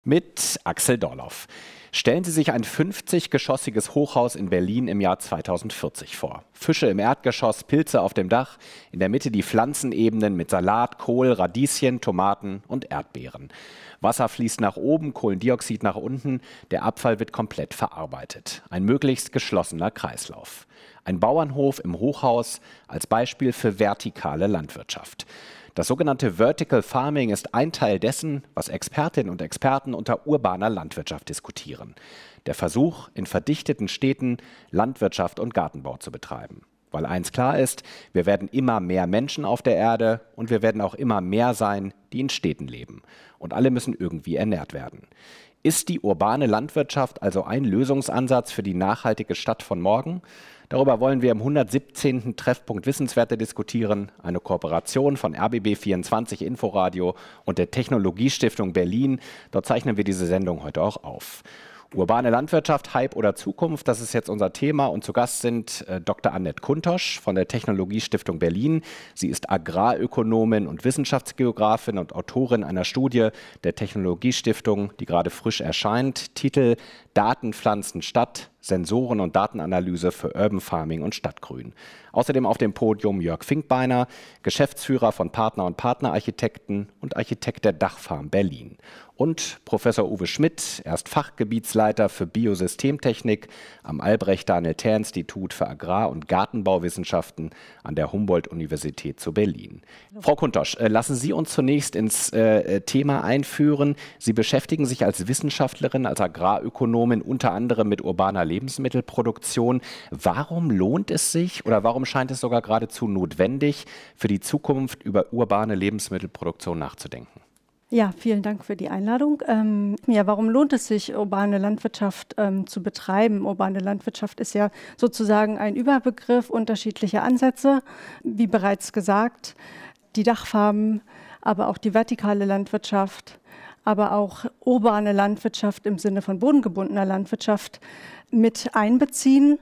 mit Axel Dorloff. Stellen Sie sich ein 50-geschossiges Hochhaus in Berlin im Jahr 2040 vor. Fische im Erdgeschoss, Pilze auf dem Dach, in der Mitte die Pflanzenebenen mit Salat, Kohl, Radieschen, Tomaten und Erdbeeren. Wasser fließt nach oben, Kohlendioxid nach unten, der Abfall wird komplett verarbeitet. Ein möglichst geschlossener Kreislauf. Ein Bauernhof im Hochhaus als Beispiel für vertikale Landwirtschaft. Das sogenannte Vertical Farming ist ein Teil dessen, was Expertinnen und Experten unter urbaner Landwirtschaft diskutieren. Der Versuch, in verdichteten Städten Landwirtschaft und Gartenbau zu betreiben. Weil eins klar ist, wir werden immer mehr Menschen auf der Erde und wir werden auch immer mehr sein, die in Städten leben. Und alle müssen irgendwie ernährt werden. Ist die urbane Landwirtschaft also ein Lösungsansatz für die nachhaltige Stadt von morgen? Darüber wollen wir im 117. Treffpunkt Wissenswerte diskutieren, eine Kooperation von RBB24 Inforadio und der Technologiestiftung Berlin. Dort zeichnen wir diese Sendung heute auch auf. Urbane Landwirtschaft, Hype oder Zukunft, das ist jetzt unser Thema und zu Gast sind Dr. Annette Kuntosch von der Technologiestiftung Berlin. Sie ist Agrarökonomin und Wissenschaftsgeografin und Autorin einer Studie der Technologiestiftung, die gerade frisch erscheint. Titel Daten, Pflanzen, Stadt, Sensoren und Datenanalyse für Urban Farming und Stadtgrün. Außerdem auf dem Podium Jörg Finkbeiner, Geschäftsführer von Partner und Partnerarchitekten und Architekt der Dachfarm Berlin. Und Professor Uwe Schmidt, er ist Fachgebietsleiter für Biosystemtechnik am Albrecht-Daniel-Tähr-Institut für Agrar- und Gartenbauwissenschaften an der Humboldt-Universität zu Berlin. Frau Kuntosch, lassen Sie uns zunächst ins Thema einführen. Sie beschäftigen sich als Wissenschaftlerin, als Agrarökonomin unter anderem mit urbaner Lebensmittelproduktion. Warum lohnt es sich oder warum scheint es sogar geradezu notwendig, für die Zukunft über urbane Lebensmittelproduktion nachzudenken? Ja, vielen Dank für die Einladung. Warum lohnt es sich, urbane Landwirtschaft zu betreiben? Urbane Landwirtschaft ist ja sozusagen ein Überbegriff unterschiedlicher Ansätze. Wie bereits gesagt, die Dachfarmen, aber auch die vertikale Landwirtschaft, aber auch urbane Landwirtschaft im Sinne von bodengebundener Landwirtschaft mit einbeziehen.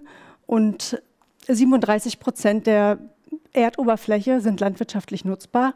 Und 37% der Erdoberfläche sind landwirtschaftlich nutzbar.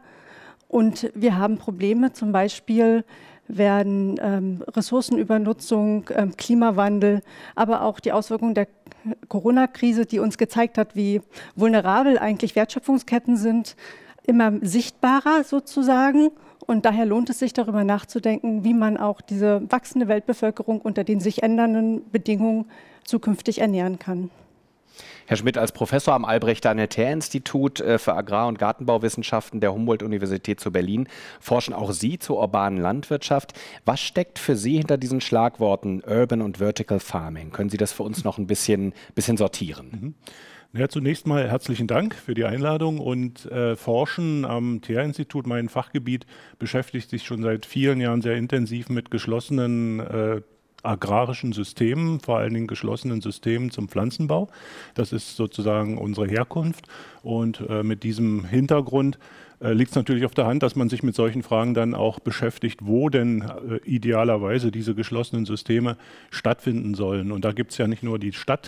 Und wir haben Probleme, zum Beispiel werden Ressourcenübernutzung, Klimawandel, aber auch die Auswirkungen der Corona-Krise, die uns gezeigt hat, wie vulnerabel eigentlich Wertschöpfungsketten sind, immer sichtbarer sozusagen. Und daher lohnt es sich, darüber nachzudenken, wie man auch diese wachsende Weltbevölkerung unter den sich ändernden Bedingungen zukünftig ernähren kann. Herr Schmidt, als Professor am Albrecht-Daniel-Tähr-Institut für Agrar- und Gartenbauwissenschaften der Humboldt-Universität zu Berlin forschen auch Sie zur urbanen Landwirtschaft. Was steckt für Sie hinter diesen Schlagworten Urban und Vertical Farming? Können Sie das für uns noch ein bisschen sortieren? Ja, zunächst mal herzlichen Dank für die Einladung und Forschen am Tähr-Institut, mein Fachgebiet, beschäftigt sich schon seit vielen Jahren sehr intensiv mit geschlossenen agrarischen Systemen, vor allen Dingen geschlossenen Systemen zum Pflanzenbau. Das ist sozusagen unsere Herkunft und mit diesem Hintergrund liegt es natürlich auf der Hand, dass man sich mit solchen Fragen dann auch beschäftigt, wo denn idealerweise diese geschlossenen Systeme stattfinden sollen. Und da gibt es ja nicht nur die Stadt,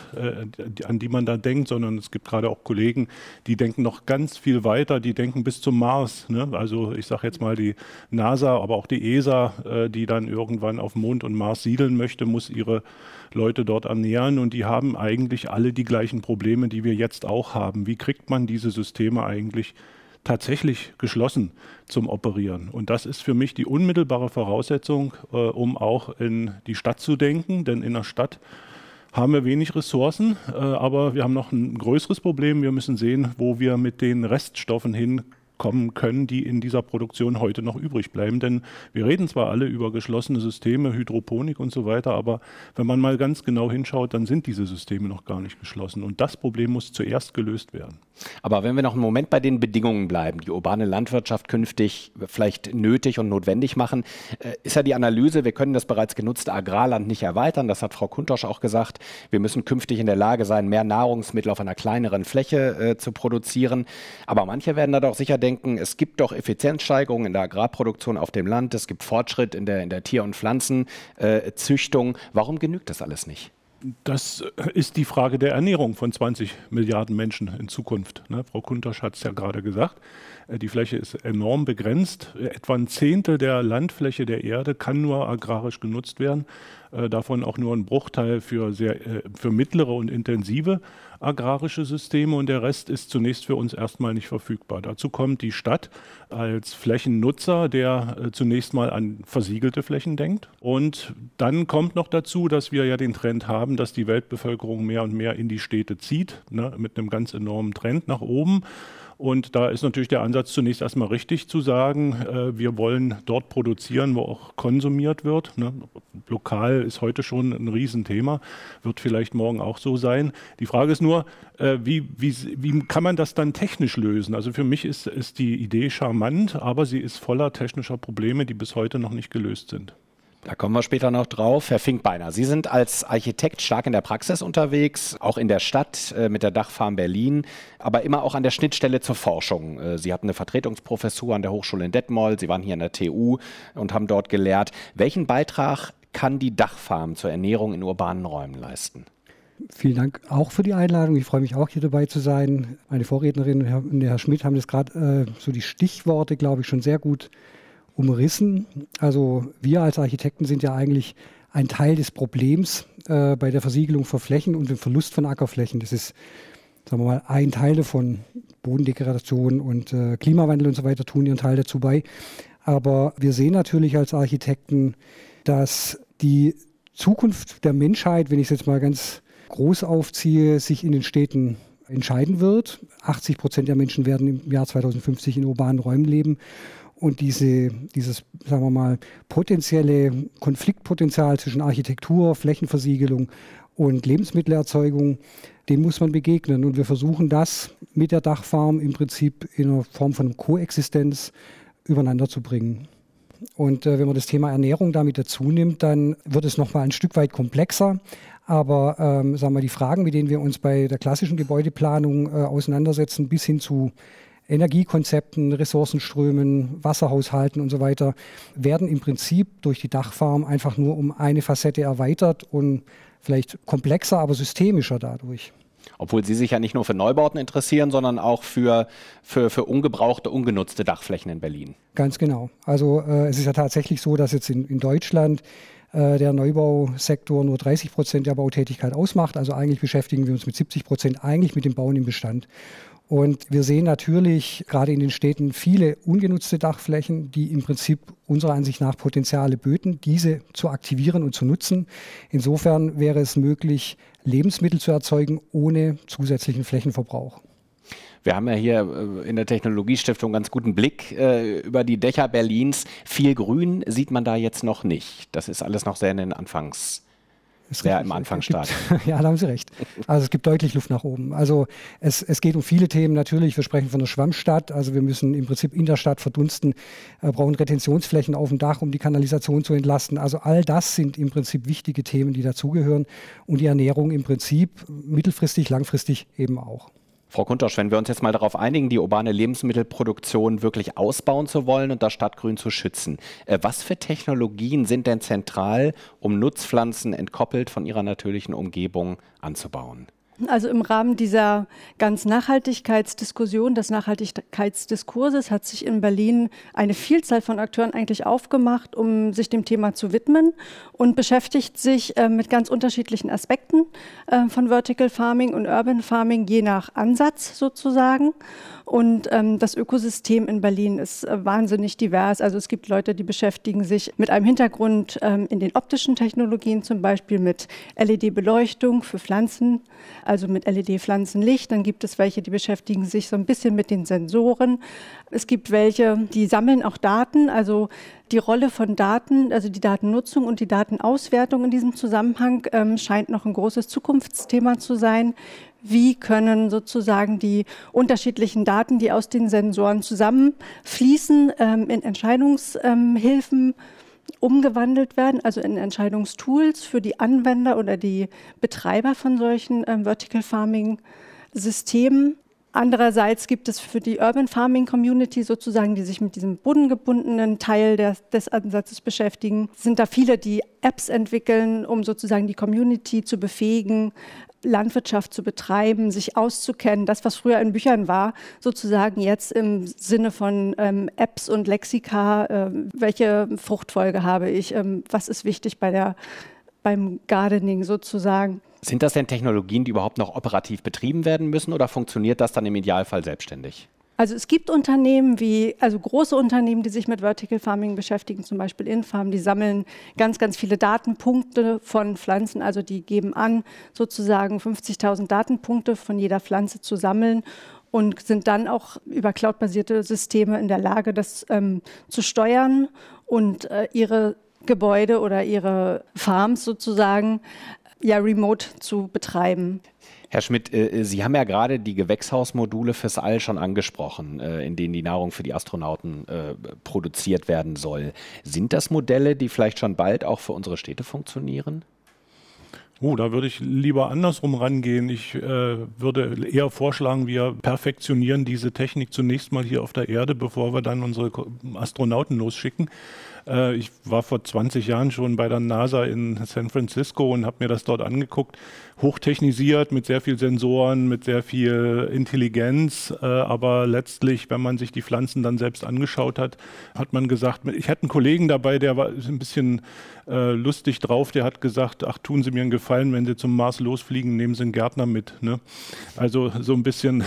an die man da denkt, sondern es gibt gerade auch Kollegen, die denken noch ganz viel weiter, die denken bis zum Mars. Ne? Also ich sage jetzt mal die NASA, aber auch die ESA, die dann irgendwann auf Mond und Mars siedeln möchte, muss ihre Leute dort ernähren und die haben eigentlich alle die gleichen Probleme, die wir jetzt auch haben. Wie kriegt man diese Systeme eigentlich tatsächlich geschlossen zum Operieren? Und das ist für mich die unmittelbare Voraussetzung, um auch in die Stadt zu denken, denn in der Stadt haben wir wenig Ressourcen, aber wir haben noch ein größeres Problem. Wir müssen sehen, wo wir mit den Reststoffen hinkommen können, die in dieser Produktion heute noch übrig bleiben. Denn wir reden zwar alle über geschlossene Systeme, Hydroponik und so weiter, aber wenn man mal ganz genau hinschaut, dann sind diese Systeme noch gar nicht geschlossen. Und das Problem muss zuerst gelöst werden. Aber wenn wir noch einen Moment bei den Bedingungen bleiben, die urbane Landwirtschaft künftig vielleicht nötig und notwendig machen, ist ja die Analyse, wir können das bereits genutzte Agrarland nicht erweitern. Das hat Frau Kuntosch auch gesagt. Wir müssen künftig in der Lage sein, mehr Nahrungsmittel auf einer kleineren Fläche zu produzieren. Aber manche werden da doch sicher denken, es gibt doch Effizienzsteigerungen in der Agrarproduktion auf dem Land. Es gibt Fortschritt in der Tier- und Pflanzenzüchtung. Warum genügt das alles nicht? Das ist die Frage der Ernährung von 20 Milliarden Menschen in Zukunft. Frau Kuntosch hat es ja gerade gesagt. Die Fläche ist enorm begrenzt. Etwa ein Zehntel der Landfläche der Erde kann nur agrarisch genutzt werden. Davon auch nur ein Bruchteil für mittlere und intensive agrarische Systeme. Und der Rest ist zunächst für uns erstmal nicht verfügbar. Dazu kommt die Stadt als Flächennutzer, der zunächst mal an versiegelte Flächen denkt. Und dann kommt noch dazu, dass wir ja den Trend haben, dass die Weltbevölkerung mehr und mehr in die Städte zieht, mit einem ganz enormen Trend nach oben. Und da ist natürlich der Ansatz zunächst erstmal richtig zu sagen, wir wollen dort produzieren, wo auch konsumiert wird. Lokal ist heute schon ein Riesenthema, wird vielleicht morgen auch so sein. Die Frage ist nur, wie kann man das dann technisch lösen? Also für mich ist die Idee charmant, aber sie ist voller technischer Probleme, die bis heute noch nicht gelöst sind. Da kommen wir später noch drauf. Herr Finkbeiner, Sie sind als Architekt stark in der Praxis unterwegs, auch in der Stadt mit der Dachfarm Berlin, aber immer auch an der Schnittstelle zur Forschung. Sie hatten eine Vertretungsprofessur an der Hochschule in Detmold, Sie waren hier an der TU und haben dort gelehrt. Welchen Beitrag kann die Dachfarm zur Ernährung in urbanen Räumen leisten? Vielen Dank auch für die Einladung. Ich freue mich auch, hier dabei zu sein. Meine Vorrednerin und der Herr Schmidt haben das gerade so die Stichworte, glaube ich, schon sehr gut umrissen. Also wir als Architekten sind ja eigentlich ein Teil des Problems bei der Versiegelung von Flächen und dem Verlust von Ackerflächen. Das ist, sagen wir mal, ein Teil davon. Bodendegradation und Klimawandel und so weiter tun ihren Teil dazu bei. Aber wir sehen natürlich als Architekten, dass die Zukunft der Menschheit, wenn ich es jetzt mal ganz groß aufziehe, sich in den Städten entscheiden wird. 80% der Menschen werden im Jahr 2050 in urbanen Räumen leben. Und dieses, sagen wir mal, potenzielle Konfliktpotenzial zwischen Architektur, Flächenversiegelung und Lebensmittelerzeugung, dem muss man begegnen. Und wir versuchen das mit der Dachfarm im Prinzip in einer Form von Koexistenz übereinander zu bringen. Und wenn man das Thema Ernährung damit dazu nimmt, dann wird es nochmal ein Stück weit komplexer. Aber sagen wir, die Fragen, mit denen wir uns bei der klassischen Gebäudeplanung auseinandersetzen, bis hin zu Energiekonzepten, Ressourcenströmen, Wasserhaushalten und so weiter, werden im Prinzip durch die Dachfarm einfach nur um eine Facette erweitert und vielleicht komplexer, aber systemischer dadurch. Obwohl Sie sich ja nicht nur für Neubauten interessieren, sondern auch für ungebrauchte, ungenutzte Dachflächen in Berlin. Ganz genau. Also es ist ja tatsächlich so, dass jetzt in Deutschland der Neubausektor nur 30% der Bautätigkeit ausmacht. Also eigentlich beschäftigen wir uns mit 70% eigentlich mit dem Bauen im Bestand. Und wir sehen natürlich gerade in den Städten viele ungenutzte Dachflächen, die im Prinzip unserer Ansicht nach Potenziale böten, diese zu aktivieren und zu nutzen. Insofern wäre es möglich, Lebensmittel zu erzeugen ohne zusätzlichen Flächenverbrauch. Wir haben ja hier in der Technologiestiftung ganz guten Blick über die Dächer Berlins. Viel Grün sieht man da jetzt noch nicht. Das ist alles noch sehr in den im Anfangsstadium. Ja, da haben Sie recht. Also es gibt deutlich Luft nach oben. Also es geht um viele Themen natürlich. Wir sprechen von einer Schwammstadt. Also wir müssen im Prinzip in der Stadt verdunsten, brauchen Retentionsflächen auf dem Dach, um die Kanalisation zu entlasten. Also all das sind im Prinzip wichtige Themen, die dazugehören. Und die Ernährung im Prinzip mittelfristig, langfristig eben auch. Frau Kuntosch, wenn wir uns jetzt mal darauf einigen, die urbane Lebensmittelproduktion wirklich ausbauen zu wollen und das Stadtgrün zu schützen, was für Technologien sind denn zentral, um Nutzpflanzen entkoppelt von ihrer natürlichen Umgebung anzubauen? Also im Rahmen dieser ganzen Nachhaltigkeitsdiskussion, des Nachhaltigkeitsdiskurses hat sich in Berlin eine Vielzahl von Akteuren eigentlich aufgemacht, um sich dem Thema zu widmen und beschäftigt sich mit ganz unterschiedlichen Aspekten von Vertical Farming und Urban Farming, je nach Ansatz sozusagen. Und das Ökosystem in Berlin ist wahnsinnig divers. Also es gibt Leute, die beschäftigen sich mit einem Hintergrund in den optischen Technologien, zum Beispiel mit LED-Beleuchtung für Pflanzen, also mit LED-Pflanzenlicht. Dann gibt es welche, die beschäftigen sich so ein bisschen mit den Sensoren. Es gibt welche, die sammeln auch Daten, also die Rolle von Daten, also die Datennutzung und die Datenauswertung in diesem Zusammenhang scheint noch ein großes Zukunftsthema zu sein. Wie können sozusagen die unterschiedlichen Daten, die aus den Sensoren zusammenfließen, in Entscheidungshilfen umgewandelt werden, also in Entscheidungstools für die Anwender oder die Betreiber von solchen Vertical Farming Systemen. Andererseits gibt es für die Urban Farming Community sozusagen, die sich mit diesem bodengebundenen Teil des Ansatzes beschäftigen, sind da viele, die Apps entwickeln, um sozusagen die Community zu befähigen, Landwirtschaft zu betreiben, sich auszukennen. Das, was früher in Büchern war, sozusagen jetzt im Sinne von Apps und Lexika, welche Fruchtfolge habe ich, was ist wichtig beim Gardening sozusagen. Sind das denn Technologien, die überhaupt noch operativ betrieben werden müssen oder funktioniert das dann im Idealfall selbstständig? Also es gibt Unternehmen große Unternehmen, die sich mit Vertical Farming beschäftigen, zum Beispiel Infarm, die sammeln ganz, ganz viele Datenpunkte von Pflanzen, also die geben an, sozusagen 50.000 Datenpunkte von jeder Pflanze zu sammeln und sind dann auch über cloudbasierte Systeme in der Lage, das zu steuern und ihre Gebäude oder ihre Farms sozusagen remote zu betreiben. Herr Schmidt, Sie haben ja gerade die Gewächshausmodule fürs All schon angesprochen, in denen die Nahrung für die Astronauten produziert werden soll. Sind das Modelle, die vielleicht schon bald auch für unsere Städte funktionieren? Da würde ich lieber andersrum rangehen. Ich würde eher vorschlagen, wir perfektionieren diese Technik zunächst mal hier auf der Erde, bevor wir dann unsere Astronauten losschicken. Ich war vor 20 Jahren schon bei der NASA in San Francisco und habe mir das dort angeguckt. Hochtechnisiert, mit sehr viel Sensoren, mit sehr viel Intelligenz. Aber letztlich, wenn man sich die Pflanzen dann selbst angeschaut hat, hat man gesagt, ich hatte einen Kollegen dabei, der war ein bisschen lustig drauf, der hat gesagt, ach, tun Sie mir einen Gefallen, wenn Sie zum Mars losfliegen, nehmen Sie einen Gärtner mit. Ne? Also so ein bisschen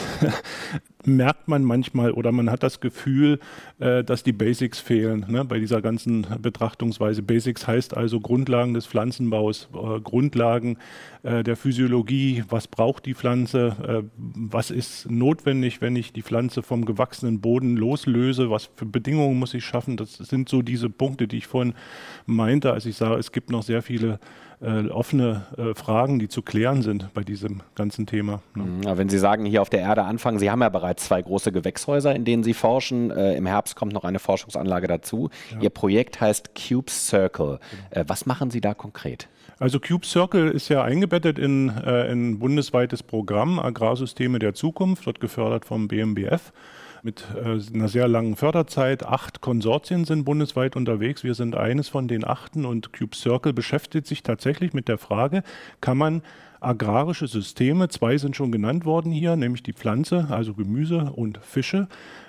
merkt man manchmal oder man hat das Gefühl, dass die Basics fehlen, ne, bei dieser ganzen Betrachtungsweise. Basics heißt also Grundlagen des Pflanzenbaus, Grundlagen der Physiologie, was braucht die Pflanze, was ist notwendig, wenn ich die Pflanze vom gewachsenen Boden loslöse, was für Bedingungen muss ich schaffen. Das sind so diese Punkte, die ich vorhin meinte, als ich sage, es gibt noch sehr viele offene Fragen, die zu klären sind bei diesem ganzen Thema. Ne? Wenn Sie sagen, hier auf der Erde anfangen, Sie haben ja bereits 2 große Gewächshäuser, in denen Sie forschen. Im Herbst kommt noch eine Forschungsanlage dazu. Ja. Ihr Projekt heißt Cube Circle. Was machen Sie da konkret? Also Cube Circle ist ja eingebettet in ein bundesweites Programm Agrarsysteme der Zukunft, wird gefördert vom BMBF. Mit einer sehr langen Förderzeit. 8 Konsortien sind bundesweit unterwegs. Wir sind eines von den 8 und Cube Circle beschäftigt sich tatsächlich mit der Frage, kann man agrarische Systeme, 2 sind schon genannt worden hier, nämlich die Pflanze, also Gemüse und Fische,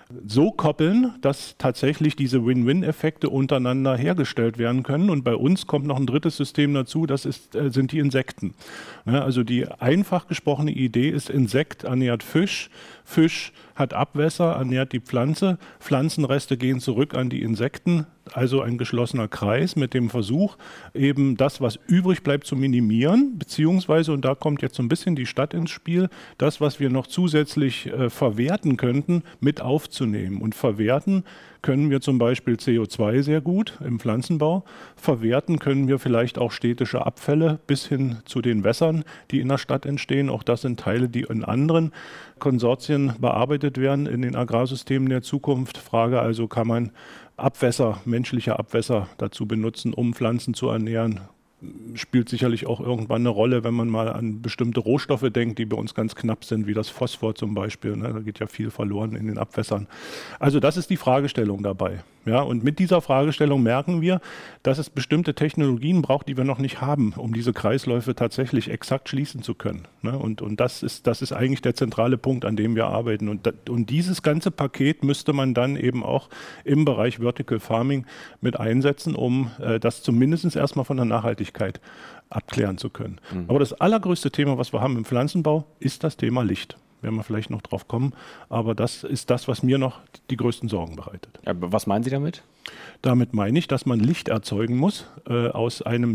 so koppeln, dass tatsächlich diese Win-Win-Effekte untereinander hergestellt werden können. Und bei uns kommt noch ein drittes System dazu, das sind die Insekten. Ja, also die einfach gesprochene Idee ist, Insekt ernährt Fisch, Fisch hat Abwässer, ernährt die Pflanze, Pflanzenreste gehen zurück an die Insekten, also ein geschlossener Kreis mit dem Versuch, eben das, was übrig bleibt, zu minimieren, beziehungsweise, und da kommt jetzt so ein bisschen die Stadt ins Spiel, das, was wir noch zusätzlich verwerten könnten, mit aufzunehmen. Und verwerten können wir zum Beispiel CO2 sehr gut im Pflanzenbau. Verwerten können wir vielleicht auch städtische Abfälle bis hin zu den Wässern, die in der Stadt entstehen. Auch das sind Teile, die in anderen Konsortien bearbeitet werden in den Agrarsystemen der Zukunft. Frage also, kann man Abwässer, menschliche Abwässer dazu benutzen, um Pflanzen zu ernähren? Spielt sicherlich auch irgendwann eine Rolle, wenn man mal an bestimmte Rohstoffe denkt, die bei uns ganz knapp sind, wie das Phosphor zum Beispiel. Ne? Da geht ja viel verloren in den Abwässern. Also das ist die Fragestellung dabei. Ja? Und mit dieser Fragestellung merken wir, dass es bestimmte Technologien braucht, die wir noch nicht haben, um diese Kreisläufe tatsächlich exakt schließen zu können. Ne? Und das ist eigentlich der zentrale Punkt, an dem wir arbeiten. Und dieses ganze Paket müsste man dann eben auch im Bereich Vertical Farming mit einsetzen, um das zumindest erstmal von der Nachhaltigkeit abklären zu können. Aber das allergrößte Thema, was wir haben im Pflanzenbau, ist das Thema Licht. Werden wir vielleicht noch drauf kommen, aber das ist das, was mir noch die größten Sorgen bereitet. Ja, was meinen Sie damit? Damit meine ich, dass man Licht erzeugen muss aus einer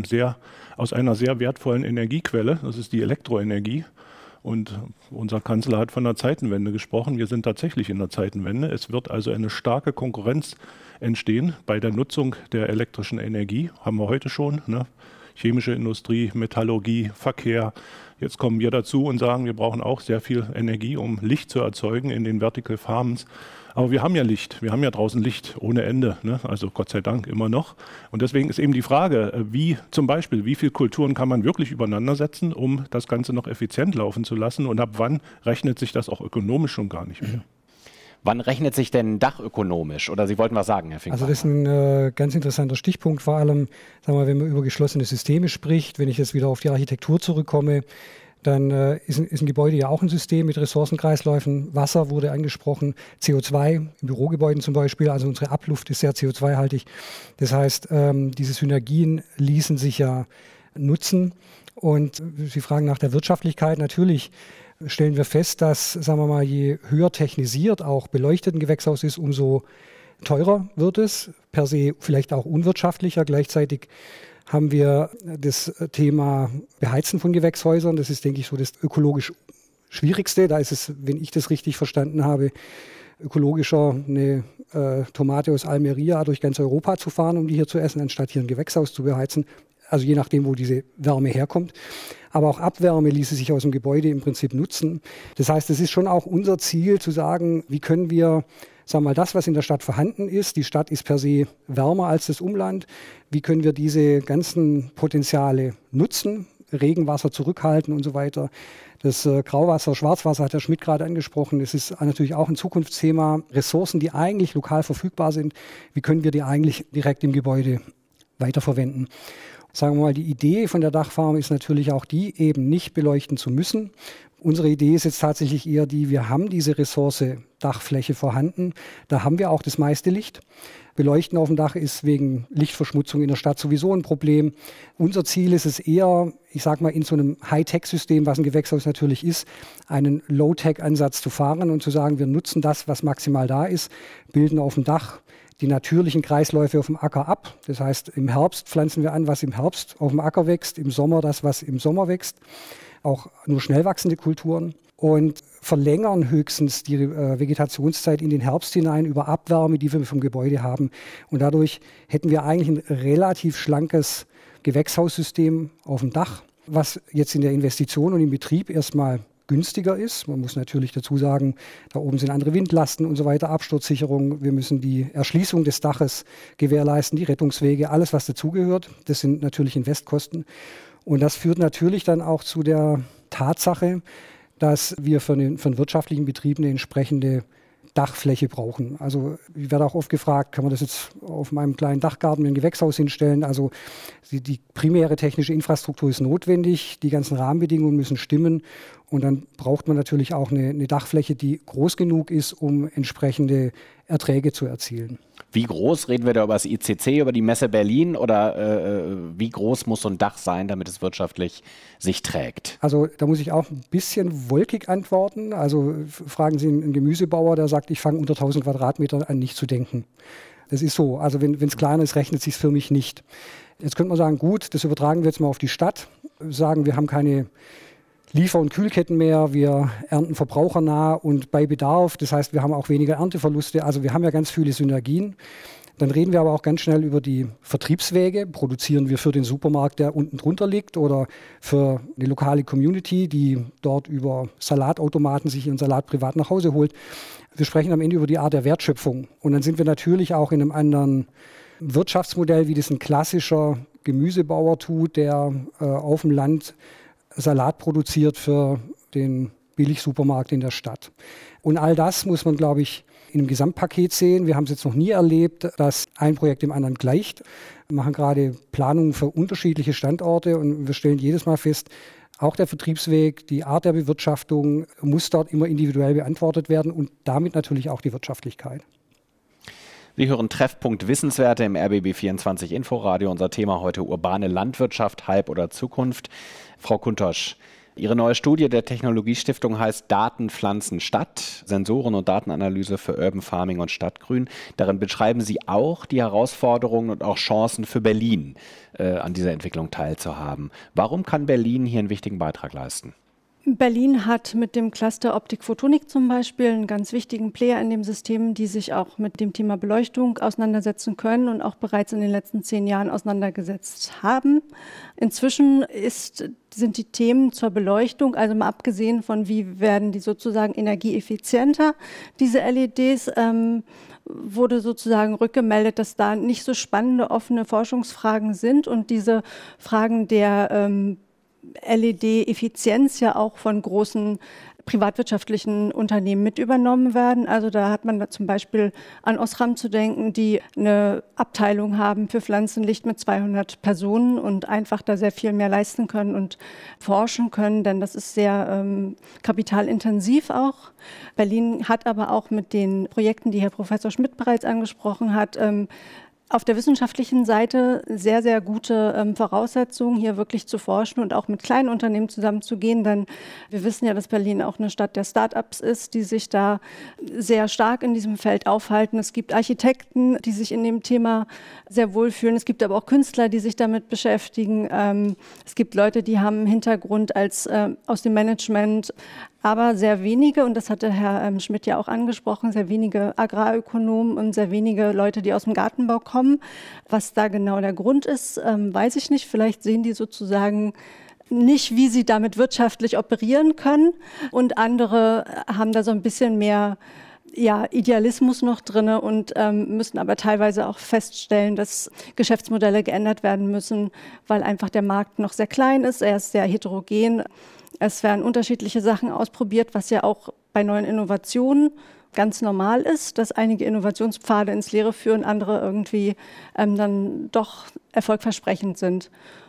sehr wertvollen Energiequelle, das ist die Elektroenergie. Und unser Kanzler hat von der Zeitenwende gesprochen. Wir sind tatsächlich in der Zeitenwende. Es wird also eine starke Konkurrenz entstehen bei der Nutzung der elektrischen Energie. Haben wir heute schon. Ne? chemische Industrie, Metallurgie, Verkehr. Jetzt kommen wir dazu und sagen, wir brauchen auch sehr viel Energie, um Licht zu erzeugen in den Vertical Farms. Aber wir haben ja Licht, wir haben ja draußen Licht ohne Ende, ne? Also Gott sei Dank immer noch. Und deswegen ist eben die Frage, wie viele Kulturen kann man wirklich übereinander setzen, um das Ganze noch effizient laufen zu lassen, und ab wann rechnet sich das auch ökonomisch schon gar nicht mehr? Wann rechnet sich denn Dach ökonomisch? Oder Sie wollten was sagen, Herr Finkbeiner? Also das ist ein ganz interessanter Stichpunkt, vor allem, sagen wir, wenn man über geschlossene Systeme spricht. Wenn ich jetzt wieder auf die Architektur zurückkomme, dann ist ein Gebäude ja auch ein System mit Ressourcenkreisläufen. Wasser wurde angesprochen, CO2 in Bürogebäuden zum Beispiel. Also unsere Abluft ist sehr CO2-haltig. Das heißt, diese Synergien ließen sich ja nutzen. Und Sie fragen nach der Wirtschaftlichkeit. Natürlich stellen wir fest, dass, sagen wir mal, je höher technisiert auch beleuchtet ein Gewächshaus ist, umso teurer wird es. Per se vielleicht auch unwirtschaftlicher. Gleichzeitig haben wir das Thema Beheizen von Gewächshäusern. Das ist, denke ich, so das ökologisch Schwierigste. Da ist es, wenn ich das richtig verstanden habe, ökologischer, eine Tomate aus Almeria durch ganz Europa zu fahren, um die hier zu essen, anstatt hier ein Gewächshaus zu beheizen. Also je nachdem, wo diese Wärme herkommt. Aber auch Abwärme ließe sich aus dem Gebäude im Prinzip nutzen. Das heißt, es ist schon auch unser Ziel zu sagen, wie können wir, sagen wir mal, das, was in der Stadt vorhanden ist, die Stadt ist per se wärmer als das Umland, wie können wir diese ganzen Potenziale nutzen, Regenwasser zurückhalten und so weiter. Das Grauwasser, Schwarzwasser hat Herr Schmidt gerade angesprochen. Das ist natürlich auch ein Zukunftsthema. Ressourcen, die eigentlich lokal verfügbar sind, wie können wir die eigentlich direkt im Gebäude weiterverwenden? Sagen wir mal, die Idee von der Dachfarm ist natürlich auch die, eben nicht beleuchten zu müssen. Unsere Idee ist jetzt tatsächlich eher die, wir haben diese Ressource Dachfläche vorhanden. Da haben wir auch das meiste Licht. Beleuchten auf dem Dach ist wegen Lichtverschmutzung in der Stadt sowieso ein Problem. Unser Ziel ist es eher, ich sage mal, in so einem Hightech-System, was ein Gewächshaus natürlich ist, einen Low-Tech-Ansatz zu fahren und zu sagen, wir nutzen das, was maximal da ist, bilden auf dem Dach die natürlichen Kreisläufe auf dem Acker ab. Das heißt, im Herbst pflanzen wir an, was im Herbst auf dem Acker wächst, im Sommer das, was im Sommer wächst. Auch nur schnell wachsende Kulturen. Und verlängern höchstens die Vegetationszeit in den Herbst hinein über Abwärme, die wir vom Gebäude haben. Und dadurch hätten wir eigentlich ein relativ schlankes Gewächshaussystem auf dem Dach, was jetzt in der Investition und im Betrieb erstmal günstiger ist. Man muss natürlich dazu sagen, da oben sind andere Windlasten und so weiter, Absturzsicherung. Wir müssen die Erschließung des Daches gewährleisten, die Rettungswege, alles, was dazugehört. Das sind natürlich Investkosten. Und das führt natürlich dann auch zu der Tatsache, dass wir für einen wirtschaftlichen Betrieb eine entsprechende Dachfläche brauchen. Also ich werde auch oft gefragt, kann man das jetzt auf meinem kleinen Dachgarten in ein Gewächshaus hinstellen? Also die primäre technische Infrastruktur ist notwendig, die ganzen Rahmenbedingungen müssen stimmen und dann braucht man natürlich auch eine Dachfläche, die groß genug ist, um entsprechende Erträge zu erzielen. Wie groß, reden wir da über das ICC, über die Messe Berlin oder wie groß muss so ein Dach sein, damit es wirtschaftlich sich trägt? Also da muss ich auch ein bisschen wolkig antworten. Also fragen Sie einen Gemüsebauer, der sagt, ich fange unter 1000 Quadratmetern an, nicht zu denken. Das ist so. Also wenn es kleiner ist, rechnet es sich für mich nicht. Jetzt könnte man sagen, gut, das übertragen wir jetzt mal auf die Stadt. Sagen, wir haben keine Liefer- und Kühlketten mehr, wir ernten verbrauchernah und bei Bedarf. Das heißt, wir haben auch weniger Ernteverluste. Also wir haben ja ganz viele Synergien. Dann reden wir aber auch ganz schnell über die Vertriebswege. Produzieren wir für den Supermarkt, der unten drunter liegt, oder für eine lokale Community, die dort über Salatautomaten sich ihren Salat privat nach Hause holt. Wir sprechen am Ende über die Art der Wertschöpfung. Und dann sind wir natürlich auch in einem anderen Wirtschaftsmodell, wie das ein klassischer Gemüsebauer tut, der auf dem Land Salat produziert für den Billigsupermarkt in der Stadt. Und all das muss man, glaube ich, in einem Gesamtpaket sehen. Wir haben es jetzt noch nie erlebt, dass ein Projekt dem anderen gleicht. Wir machen gerade Planungen für unterschiedliche Standorte und wir stellen jedes Mal fest, auch der Vertriebsweg, die Art der Bewirtschaftung muss dort immer individuell beantwortet werden und damit natürlich auch die Wirtschaftlichkeit. Sie hören Treffpunkt Wissenswerte im RBB24 Inforadio. Unser Thema heute urbane Landwirtschaft, Hype oder Zukunft. Frau Kuntosch, Ihre neue Studie der Technologiestiftung heißt Daten, Pflanzen, Stadt, Sensoren und Datenanalyse für Urban Farming und Stadtgrün. Darin beschreiben Sie auch die Herausforderungen und auch Chancen für Berlin, an dieser Entwicklung teilzuhaben. Warum kann Berlin hier einen wichtigen Beitrag leisten? Berlin hat mit dem Cluster Optik-Photonik zum Beispiel einen ganz wichtigen Player in dem System, die sich auch mit dem Thema Beleuchtung auseinandersetzen können und auch bereits in den letzten 10 Jahren auseinandergesetzt haben. Inzwischen sind die Themen zur Beleuchtung, also mal abgesehen von wie werden die sozusagen energieeffizienter, diese LEDs, wurde sozusagen rückgemeldet, dass da nicht so spannende offene Forschungsfragen sind und diese Fragen der LED-Effizienz ja auch von großen privatwirtschaftlichen Unternehmen mit übernommen werden. Also da hat man da zum Beispiel an Osram zu denken, die eine Abteilung haben für Pflanzenlicht mit 200 Personen und einfach da sehr viel mehr leisten können und forschen können, denn das ist sehr kapitalintensiv auch. Berlin hat aber auch mit den Projekten, die Herr Professor Schmidt bereits angesprochen hat, auf der wissenschaftlichen Seite sehr, sehr gute Voraussetzungen, hier wirklich zu forschen und auch mit kleinen Unternehmen zusammenzugehen, denn wir wissen ja, dass Berlin auch eine Stadt der Start-ups ist, die sich da sehr stark in diesem Feld aufhalten. Es gibt Architekten, die sich in dem Thema sehr wohlfühlen. Es gibt aber auch Künstler, die sich damit beschäftigen. Es gibt Leute, die haben einen Hintergrund aus dem Management, aber sehr wenige, und das hatte Herr Schmidt ja auch angesprochen, sehr wenige Agrarökonomen und sehr wenige Leute, die aus dem Gartenbau kommen. Was da genau der Grund ist, weiß ich nicht. Vielleicht sehen die sozusagen nicht, wie sie damit wirtschaftlich operieren können. Und andere haben da so ein bisschen mehr Idealismus noch drin und müssen aber teilweise auch feststellen, dass Geschäftsmodelle geändert werden müssen, weil einfach der Markt noch sehr klein ist, er ist sehr heterogen. Es werden unterschiedliche Sachen ausprobiert, was ja auch bei neuen Innovationen ganz normal ist, dass einige Innovationspfade ins Leere führen, andere irgendwie dann doch erfolgversprechend sind.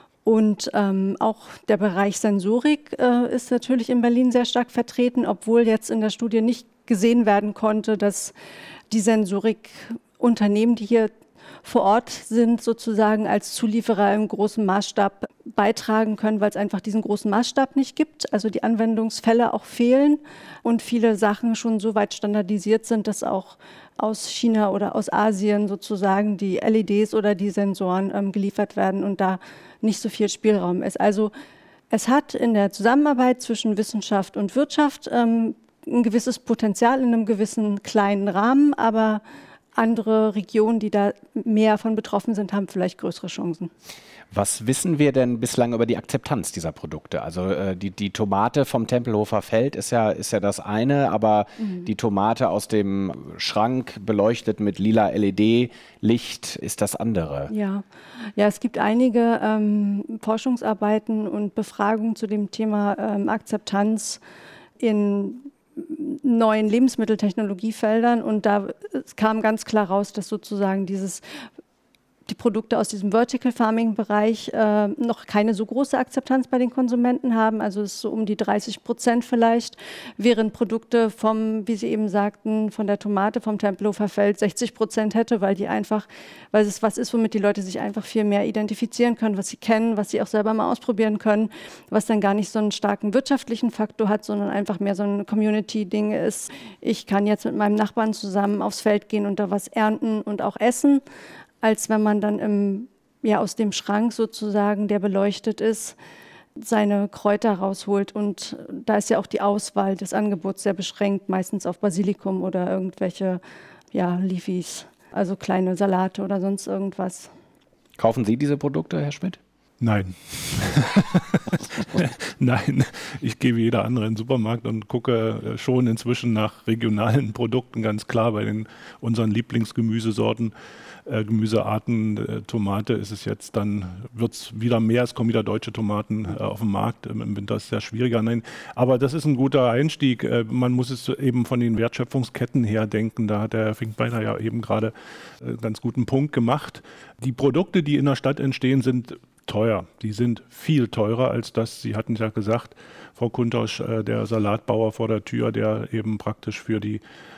Und auch der Bereich Sensorik ist natürlich in Berlin sehr stark vertreten, obwohl jetzt in der Studie nicht gesehen werden konnte, dass die Sensorikunternehmen, die hier vor Ort sind, sozusagen als Zulieferer im großen Maßstab beitragen können, weil es einfach diesen großen Maßstab nicht gibt. Also die Anwendungsfälle auch fehlen und viele Sachen schon so weit standardisiert sind, dass auch aus China oder aus Asien sozusagen die LEDs oder die Sensoren geliefert werden und da nicht so viel Spielraum ist. Also es hat in der Zusammenarbeit zwischen Wissenschaft und Wirtschaft ein gewisses Potenzial in einem gewissen kleinen Rahmen, aber andere Regionen, die da mehr von betroffen sind, haben vielleicht größere Chancen. Was wissen wir denn bislang über die Akzeptanz dieser Produkte? Also die Tomate vom Tempelhofer Feld ist ja das eine, aber die Tomate aus dem Schrank beleuchtet mit lila LED-Licht ist das andere. Ja, es gibt einige Forschungsarbeiten und Befragungen zu dem Thema Akzeptanz in neuen Lebensmitteltechnologiefeldern und da kam ganz klar raus, dass sozusagen die Produkte aus diesem Vertical Farming Bereich noch keine so große Akzeptanz bei den Konsumenten haben. Also es ist so um die 30% vielleicht, während Produkte wie Sie eben sagten, von der Tomate vom Tempelhofer Feld 60% hätte, weil es was ist, womit die Leute sich einfach viel mehr identifizieren können, was sie kennen, was sie auch selber mal ausprobieren können, was dann gar nicht so einen starken wirtschaftlichen Faktor hat, sondern einfach mehr so ein Community-Ding ist. Ich kann jetzt mit meinem Nachbarn zusammen aufs Feld gehen und da was ernten und auch essen, als wenn man dann aus dem Schrank sozusagen, der beleuchtet ist, seine Kräuter rausholt. Und da ist ja auch die Auswahl des Angebots sehr beschränkt, meistens auf Basilikum oder irgendwelche Leafies, also kleine Salate oder sonst irgendwas. Kaufen Sie diese Produkte, Herr Schmidt? Nein. Nein, ich gehe wie jeder andere in den Supermarkt und gucke schon inzwischen nach regionalen Produkten, ganz klar bei unseren Lieblingsgemüsesorten. Gemüsearten, Tomate ist es jetzt, dann wird es wieder mehr, es kommen wieder deutsche Tomaten auf den Markt, im Winter ist es sehr schwieriger. Nein, aber das ist ein guter Einstieg, man muss es eben von den Wertschöpfungsketten her denken, da hat der Herr Finkbeiner ja eben gerade einen ganz guten Punkt gemacht. Die Produkte, die in der Stadt entstehen, sind teuer, die sind viel teurer als das, Sie hatten es ja gesagt, Frau Kuntosch, der Salatbauer vor der Tür, der eben praktisch für die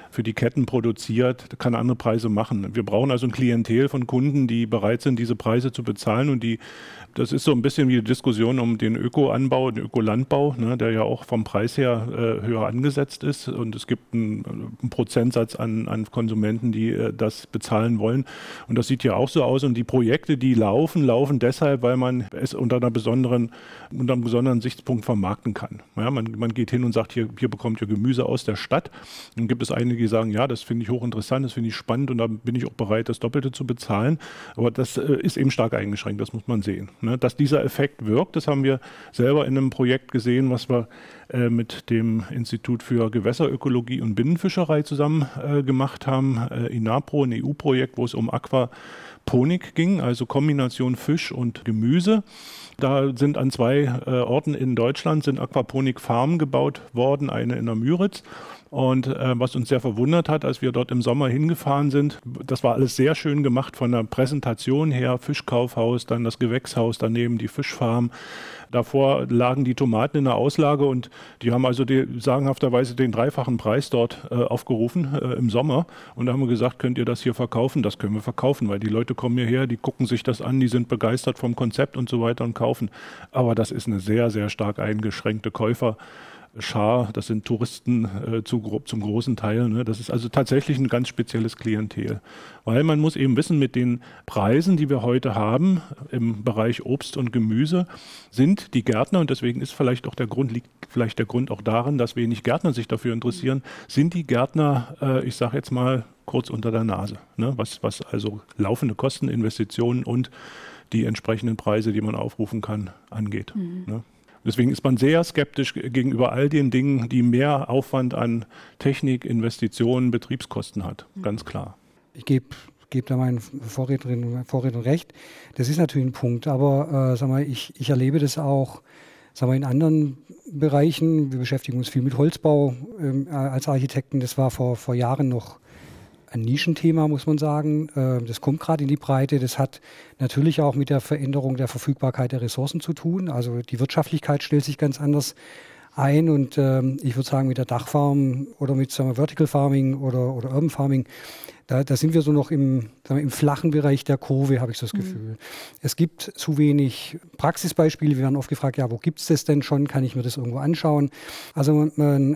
für die Ketten produziert, kann andere Preise machen. Wir brauchen also ein Klientel von Kunden, die bereit sind, diese Preise zu bezahlen und das ist so ein bisschen wie die Diskussion um den Ökoanbau, den Ökolandbau, ne, der ja auch vom Preis her höher angesetzt ist und es gibt einen Prozentsatz an Konsumenten, die das bezahlen wollen und das sieht ja auch so aus und die Projekte, die laufen deshalb, weil man es unter einem besonderen Sichtpunkt vermarkten kann. Ja, man geht hin und sagt, hier bekommt ihr Gemüse aus der Stadt. Dann gibt es einige, die sagen, ja, das finde ich hochinteressant, das finde ich spannend und da bin ich auch bereit, das Doppelte zu bezahlen. Aber das ist eben stark eingeschränkt, das muss man sehen. Ne? Dass dieser Effekt wirkt, das haben wir selber in einem Projekt gesehen, was wir mit dem Institut für Gewässerökologie und Binnenfischerei zusammen gemacht haben, INAPRO, ein EU-Projekt, wo es um Aquaponik ging, also Kombination Fisch und Gemüse. Da sind an 2 Orten in Deutschland sind Aquaponik-Farmen gebaut worden, eine in der Müritz. Und was uns sehr verwundert hat, als wir dort im Sommer hingefahren sind, das war alles sehr schön gemacht von der Präsentation her, Fischkaufhaus, dann das Gewächshaus, daneben die Fischfarm. Davor lagen die Tomaten in der Auslage und die haben also sagenhafterweise den 3-fachen Preis dort aufgerufen im Sommer. Und da haben wir gesagt, könnt ihr das hier verkaufen? Das können wir verkaufen, weil die Leute kommen hierher, die gucken sich das an, die sind begeistert vom Konzept und so weiter und kaufen. Aber das ist eine sehr, sehr stark eingeschränkte Käuferschar. Das sind Touristen zum großen Teil. Ne? Das ist also tatsächlich ein ganz spezielles Klientel. Weil man muss eben wissen, mit den Preisen, die wir heute haben im Bereich Obst und Gemüse, sind die Gärtner, und deswegen ist liegt vielleicht der Grund auch darin, dass wenig Gärtner sich dafür interessieren, sind die Gärtner, ich sage jetzt mal, kurz unter der Nase. Ne? Was also laufende Kosten, Investitionen und die entsprechenden Preise, die man aufrufen kann, angeht. Ne? Deswegen ist man sehr skeptisch gegenüber all den Dingen, die mehr Aufwand an Technik, Investitionen, Betriebskosten hat. Ganz klar. Ich gebe da meinen Vorrednern recht. Das ist natürlich ein Punkt, aber ich erlebe das auch in anderen Bereichen. Wir beschäftigen uns viel mit Holzbau als Architekten. Das war vor Jahren noch ein Nischenthema, muss man sagen. Das kommt gerade in die Breite. Das hat natürlich auch mit der Veränderung der Verfügbarkeit der Ressourcen zu tun. Also die Wirtschaftlichkeit stellt sich ganz anders ein und ich würde sagen, mit der Dachfarm oder mit Vertical Farming oder Urban Farming, da sind wir so noch im flachen Bereich der Kurve, habe ich so das Gefühl. Es gibt zu wenig Praxisbeispiele. Wir werden oft gefragt, ja, wo gibt es das denn schon? Kann ich mir das irgendwo anschauen? Also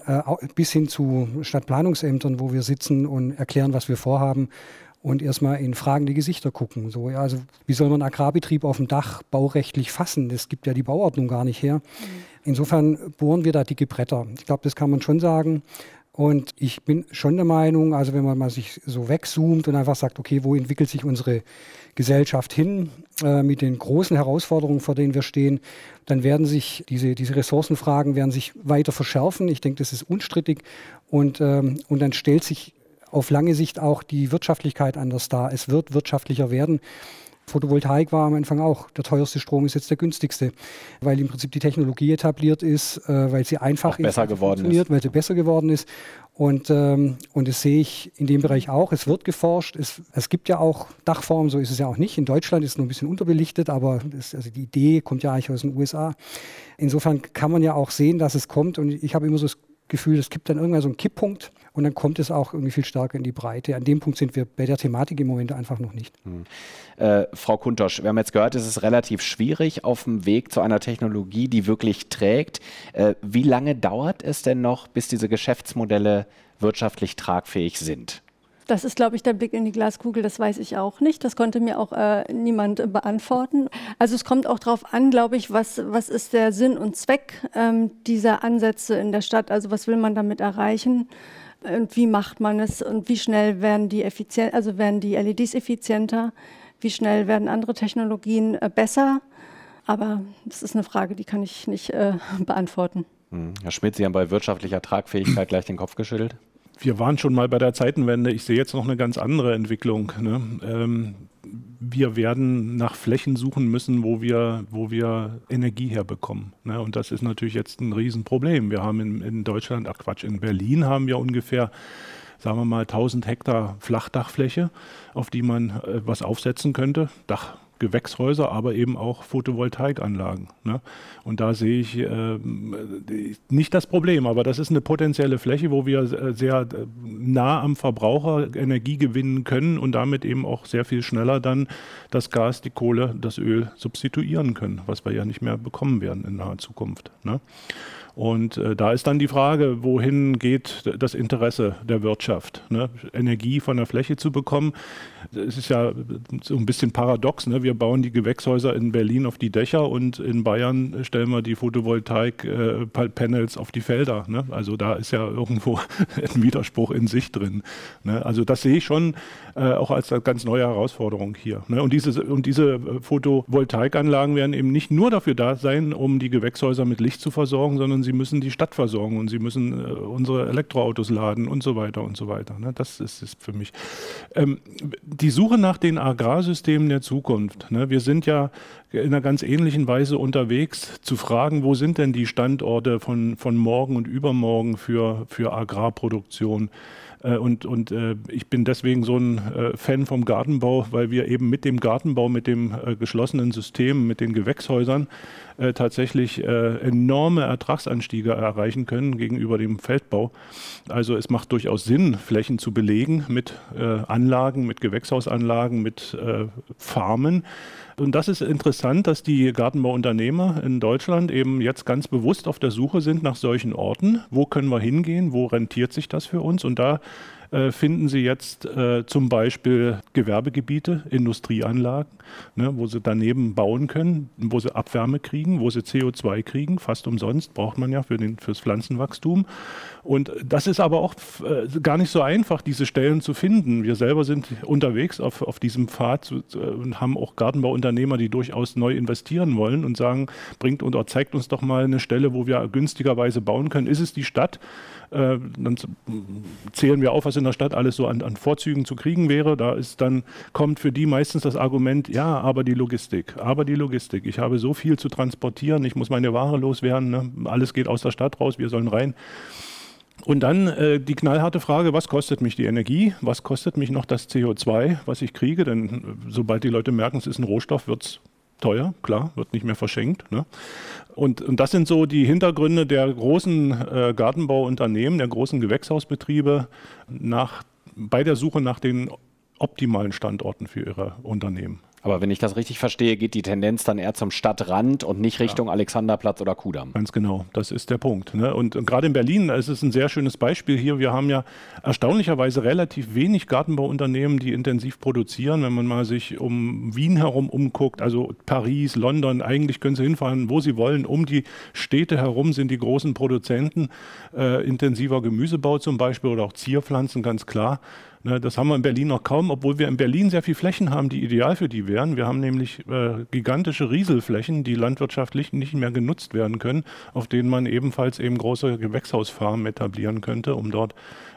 bis hin zu Stadtplanungsämtern, wo wir sitzen und erklären, was wir vorhaben und erstmal in fragende Gesichter gucken. So, ja, also wie soll man einen Agrarbetrieb auf dem Dach baurechtlich fassen? Das gibt ja die Bauordnung gar nicht her. Insofern bohren wir da dicke Bretter. Ich glaube, das kann man schon sagen. Und ich bin schon der Meinung, also wenn man mal sich so wegzoomt und einfach sagt, okay, wo entwickelt sich unsere Gesellschaft hin mit den großen Herausforderungen, vor denen wir stehen, dann werden sich diese Ressourcenfragen werden sich weiter verschärfen. Ich denke, das ist unstrittig. Und dann stellt sich auf lange Sicht auch die Wirtschaftlichkeit anders dar. Es wird wirtschaftlicher werden. Photovoltaik war am Anfang auch, der teuerste Strom ist jetzt der günstigste, weil im Prinzip die Technologie etabliert ist, weil sie einfach ist, weil sie besser geworden ist. Und das sehe ich in dem Bereich auch. Es wird geforscht. Es gibt ja auch Dachformen, so ist es ja auch nicht. In Deutschland ist es noch ein bisschen unterbelichtet, aber die Idee kommt ja eigentlich aus den USA. Insofern kann man ja auch sehen, dass es kommt. Und ich habe immer so das Gefühl, es gibt dann irgendwann so einen Kipppunkt und dann kommt es auch irgendwie viel stärker in die Breite. An dem Punkt sind wir bei der Thematik im Moment einfach noch nicht. Frau Kuntosch, wir haben jetzt gehört, es ist relativ schwierig auf dem Weg zu einer Technologie, die wirklich trägt. Wie lange dauert es denn noch, bis diese Geschäftsmodelle wirtschaftlich tragfähig sind? Das ist, glaube ich, der Blick in die Glaskugel, das weiß ich auch nicht. Das konnte mir auch niemand beantworten. Also es kommt auch darauf an, glaube ich, was ist der Sinn und Zweck dieser Ansätze in der Stadt? Also was will man damit erreichen? Und wie macht man es? Und wie schnell werden die LEDs effizienter? Wie schnell werden andere Technologien besser? Aber das ist eine Frage, die kann ich nicht beantworten. Herr Schmidt, Sie haben bei wirtschaftlicher Tragfähigkeit gleich den Kopf geschüttelt. Wir waren schon mal bei der Zeitenwende. Ich sehe jetzt noch eine ganz andere Entwicklung. Ne? Wir werden nach Flächen suchen müssen, wo wir Energie herbekommen. Ne? Und das ist natürlich jetzt ein Riesenproblem. Wir haben in Deutschland, in Berlin haben wir ungefähr, sagen wir mal, 1000 Hektar Flachdachfläche, auf die man was aufsetzen könnte. Gewächshäuser, aber eben auch Photovoltaikanlagen. Ne? Und da sehe ich nicht das Problem, aber das ist eine potenzielle Fläche, wo wir sehr nah am Verbraucher Energie gewinnen können und damit eben auch sehr viel schneller dann das Gas, die Kohle, das Öl substituieren können, was wir ja nicht mehr bekommen werden in naher Zukunft. Ne? Und da ist dann die Frage, wohin geht das Interesse der Wirtschaft, ne? Energie von der Fläche zu bekommen. Es ist ja so ein bisschen paradox, ne? Wir bauen die Gewächshäuser in Berlin auf die Dächer und in Bayern stellen wir die Photovoltaik-Panels auf die Felder. Ne? Also da ist ja irgendwo ein Widerspruch in sich drin. Ne? Also das sehe ich schon auch als eine ganz neue Herausforderung hier. Ne? Und diese Photovoltaikanlagen werden eben nicht nur dafür da sein, um die Gewächshäuser mit Licht zu versorgen, sondern sie müssen die Stadt versorgen und sie müssen unsere Elektroautos laden und so weiter und so weiter. Ne? Das ist es für mich. Die Suche nach den Agrarsystemen der Zukunft. Ne? Wir sind ja in einer ganz ähnlichen Weise unterwegs, zu fragen, wo sind denn die Standorte von morgen und übermorgen für Agrarproduktion. Und ich bin deswegen so ein Fan vom Gartenbau, weil wir eben mit dem Gartenbau, mit dem geschlossenen System, mit den Gewächshäusern tatsächlich enorme Ertragsanstiege erreichen können gegenüber dem Feldbau. Also es macht durchaus Sinn, Flächen zu belegen mit Anlagen, mit Gewächshausanlagen, mit Farmen. Und das ist interessant, dass die Gartenbauunternehmer in Deutschland eben jetzt ganz bewusst auf der Suche sind nach solchen Orten. Wo können wir hingehen? Wo rentiert sich das für uns? Und da finden Sie jetzt zum Beispiel Gewerbegebiete, Industrieanlagen, ne, wo Sie daneben bauen können, wo Sie Abwärme kriegen, wo Sie CO2 kriegen, fast umsonst, braucht man ja fürs Pflanzenwachstum. Und das ist aber auch gar nicht so einfach, diese Stellen zu finden. Wir selber sind unterwegs auf diesem Pfad und haben auch Gartenbauunternehmer, die durchaus neu investieren wollen und sagen, bringt und zeigt uns doch mal eine Stelle, wo wir günstigerweise bauen können. Ist es die Stadt? Dann zählen wir auf, was in der Stadt alles so an Vorzügen zu kriegen wäre. Kommt für die meistens das Argument, ja, aber die Logistik. Ich habe so viel zu transportieren, ich muss meine Ware loswerden, ne? Alles geht aus der Stadt raus, wir sollen rein. Und dann die knallharte Frage, was kostet mich die Energie? Was kostet mich noch das CO2, was ich kriege? Denn sobald die Leute merken, es ist ein Rohstoff, wird es teuer, klar, wird nicht mehr verschenkt. Ne? Und das sind so die Hintergründe der großen Gartenbauunternehmen, der großen Gewächshausbetriebe bei der Suche nach den optimalen Standorten für ihre Unternehmen. Aber wenn ich das richtig verstehe, geht die Tendenz dann eher zum Stadtrand und nicht Richtung Alexanderplatz oder Kudamm. Ganz genau, das ist der Punkt. Ne? Und gerade in Berlin ist es ein sehr schönes Beispiel hier. Wir haben ja erstaunlicherweise relativ wenig Gartenbauunternehmen, die intensiv produzieren. Wenn man mal sich um Wien herum umguckt, also Paris, London, eigentlich können Sie hinfahren, wo Sie wollen. Um die Städte herum sind die großen Produzenten, intensiver Gemüsebau zum Beispiel oder auch Zierpflanzen, ganz klar. Das haben wir in Berlin noch kaum, obwohl wir in Berlin sehr viele Flächen haben, die ideal für die wären. Wir haben nämlich gigantische Rieselflächen, die landwirtschaftlich nicht mehr genutzt werden können, auf denen man ebenfalls eben große Gewächshausfarmen etablieren könnte, um dort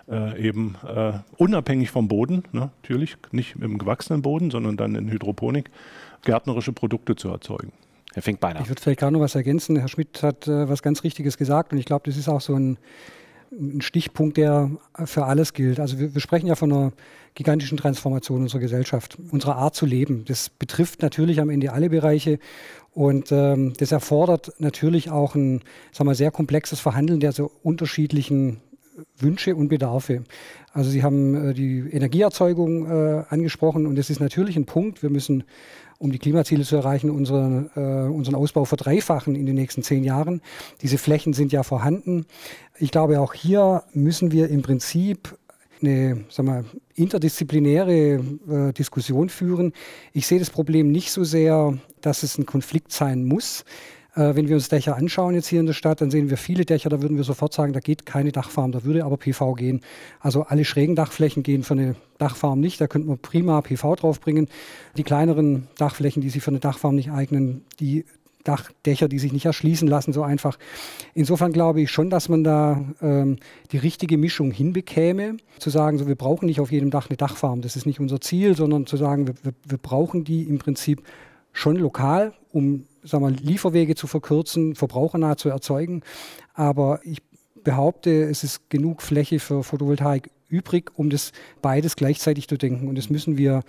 unabhängig vom Boden, ne, natürlich nicht im gewachsenen Boden, sondern dann in Hydroponik, gärtnerische Produkte zu erzeugen. Herr Finkbeiner. Ich würde vielleicht gerade noch was ergänzen. Herr Schmidt hat was ganz Richtiges gesagt und ich glaube, das ist auch so ein Stichpunkt, der für alles gilt. Also wir sprechen ja von einer gigantischen Transformation unserer Gesellschaft, unserer Art zu leben. Das betrifft natürlich am Ende alle Bereiche und das erfordert natürlich auch ein, sehr komplexes Verhandeln der so unterschiedlichen Wünsche und Bedarfe. Also Sie haben die Energieerzeugung angesprochen und das ist natürlich ein Punkt. Wir müssen, um die Klimaziele zu erreichen, unseren Ausbau verdreifachen in den nächsten 10 Jahren. Diese Flächen sind ja vorhanden. Ich glaube, auch hier müssen wir im Prinzip eine interdisziplinäre Diskussion führen. Ich sehe das Problem nicht so sehr, dass es ein Konflikt sein muss. Wenn wir uns Dächer anschauen jetzt hier in der Stadt, dann sehen wir viele Dächer, da würden wir sofort sagen, da geht keine Dachfarm, da würde aber PV gehen. Also alle schrägen Dachflächen gehen für eine Dachfarm nicht, da könnte man prima PV draufbringen. Die kleineren Dachflächen, die sich für eine Dachfarm nicht eignen, die Dachdächer, die sich nicht erschließen lassen, so einfach. Insofern glaube ich schon, dass man da die richtige Mischung hinbekäme, zu sagen, so, wir brauchen nicht auf jedem Dach eine Dachfarm, das ist nicht unser Ziel, sondern zu sagen, wir brauchen die im Prinzip schon lokal, um Lieferwege zu verkürzen, verbrauchernah zu erzeugen. Aber ich behaupte, es ist genug Fläche für Photovoltaik übrig, um das beides gleichzeitig zu denken. Und das müssen wir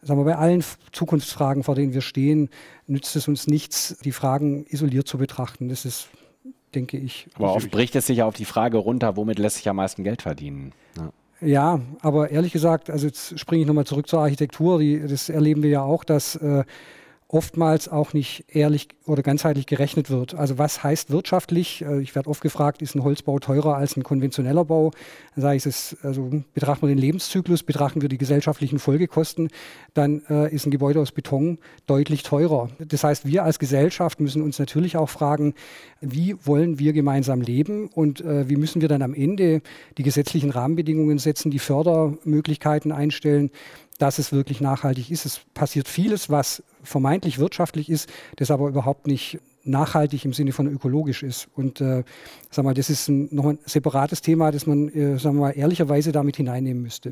sagen wir, bei allen Zukunftsfragen, vor denen wir stehen, nützt es uns nichts, die Fragen isoliert zu betrachten. Das ist, denke ich. Aber oft bricht es sich ja auf die Frage runter, womit lässt sich am meisten Geld verdienen? Ja, aber ehrlich gesagt, also jetzt springe ich nochmal zurück zur Architektur, das erleben wir ja auch, dass oftmals auch nicht ehrlich oder ganzheitlich gerechnet wird. Also was heißt wirtschaftlich? Ich werde oft gefragt, ist ein Holzbau teurer als ein konventioneller Bau? Dann sage ich, betrachten wir den Lebenszyklus, betrachten wir die gesellschaftlichen Folgekosten, dann ist ein Gebäude aus Beton deutlich teurer. Das heißt, wir als Gesellschaft müssen uns natürlich auch fragen, wie wollen wir gemeinsam leben und wie müssen wir dann am Ende die gesetzlichen Rahmenbedingungen setzen, die Fördermöglichkeiten einstellen, dass es wirklich nachhaltig ist. Es passiert vieles, was vermeintlich wirtschaftlich ist, das aber überhaupt nicht nachhaltig im Sinne von ökologisch ist. Und das ist noch ein separates Thema, das man ehrlicherweise damit hineinnehmen müsste.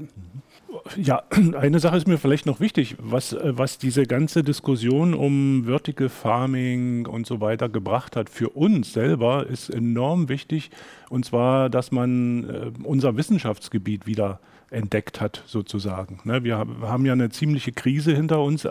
Ja, eine Sache ist mir vielleicht noch wichtig, was diese ganze Diskussion um Vertical Farming und so weiter gebracht hat für uns selber, ist enorm wichtig. Und zwar, dass man unser Wissenschaftsgebiet wieder entdeckt hat, sozusagen. Wir haben ja eine ziemliche Krise hinter uns.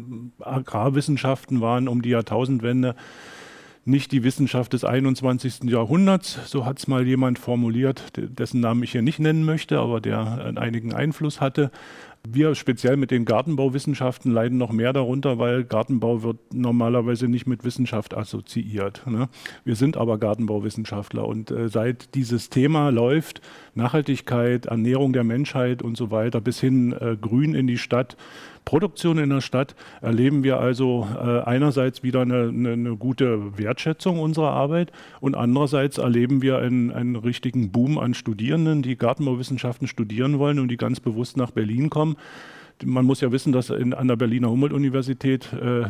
Agrarwissenschaften waren um die Jahrtausendwende nicht die Wissenschaft des 21. Jahrhunderts, so hat es mal jemand formuliert, dessen Namen ich hier nicht nennen möchte, aber der einigen Einfluss hatte. Wir speziell mit den Gartenbauwissenschaften leiden noch mehr darunter, weil Gartenbau wird normalerweise nicht mit Wissenschaft assoziiert. Wir sind aber Gartenbauwissenschaftler und seit dieses Thema läuft, Nachhaltigkeit, Ernährung der Menschheit und so weiter, bis hin Grün in die Stadt, Produktion in der Stadt, erleben wir also einerseits wieder eine gute Wertschätzung unserer Arbeit und andererseits erleben wir einen richtigen Boom an Studierenden, die Gartenbauwissenschaften studieren wollen und die ganz bewusst nach Berlin kommen. Man muss ja wissen, dass an der Berliner Humboldt-Universität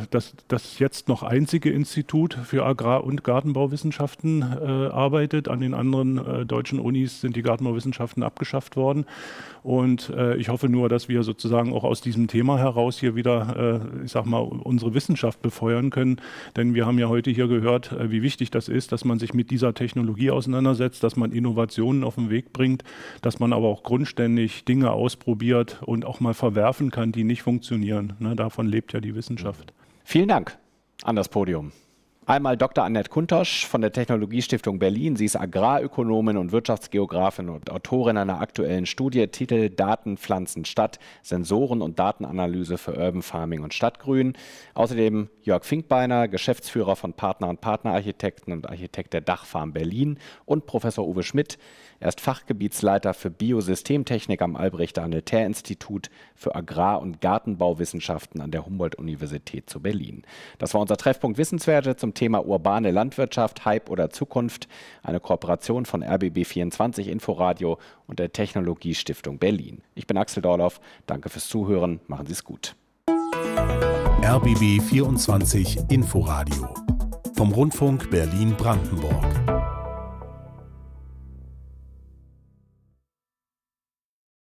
das jetzt noch einzige Institut für Agrar- und Gartenbauwissenschaften arbeitet. An den anderen deutschen Unis sind die Gartenbauwissenschaften abgeschafft worden. Und ich hoffe nur, dass wir sozusagen auch aus diesem Thema heraus hier wieder, unsere Wissenschaft befeuern können. Denn wir haben ja heute hier gehört, wie wichtig das ist, dass man sich mit dieser Technologie auseinandersetzt, dass man Innovationen auf den Weg bringt, dass man aber auch grundständig Dinge ausprobiert und auch mal verwerfen kann, die nicht funktionieren. Davon lebt ja die Wissenschaft. Vielen Dank an das Podium. Einmal Dr. Annette Kuntosch von der Technologiestiftung Berlin. Sie ist Agrarökonomin und Wirtschaftsgeografin und Autorin einer aktuellen Studie, Titel Daten, Pflanzen, Stadt, Sensoren und Datenanalyse für Urban Farming und Stadtgrün. Außerdem Jörg Finkbeiner, Geschäftsführer von Partner und Partnerarchitekten und Architekt der Dachfarm Berlin und Professor Uwe Schmidt. Er ist Fachgebietsleiter für Biosystemtechnik am Albrecht-Daniel-Thaer-Institut für Agrar- und Gartenbauwissenschaften an der Humboldt-Universität zu Berlin. Das war unser Treffpunkt Wissenswerte zum Thema urbane Landwirtschaft, Hype oder Zukunft. Eine Kooperation von RBB24 Inforadio und der Technologiestiftung Berlin. Ich bin Axel Dorloff. Danke fürs Zuhören. Machen Sie es gut. RBB24 Inforadio vom Rundfunk Berlin-Brandenburg.